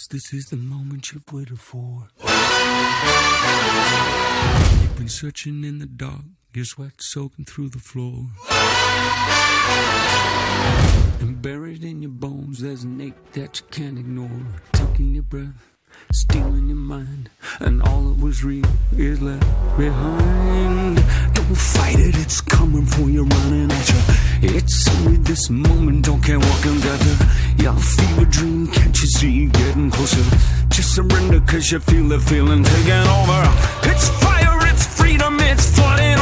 Yes, this is the moment you've waited for. You've been searching in the dark, your sweat soaking through the floor. And buried in your bones, there's an ache that you can't ignore. Taking your breath, stealing your mind, and all that was real is left behind. Don't fight it, it's coming for you, running at you. It's only this moment, don't care what comes after. Your fever dream, can't you see getting closer? Just surrender, cause you feel the feeling taking over. It's fire, it's freedom, it's flooding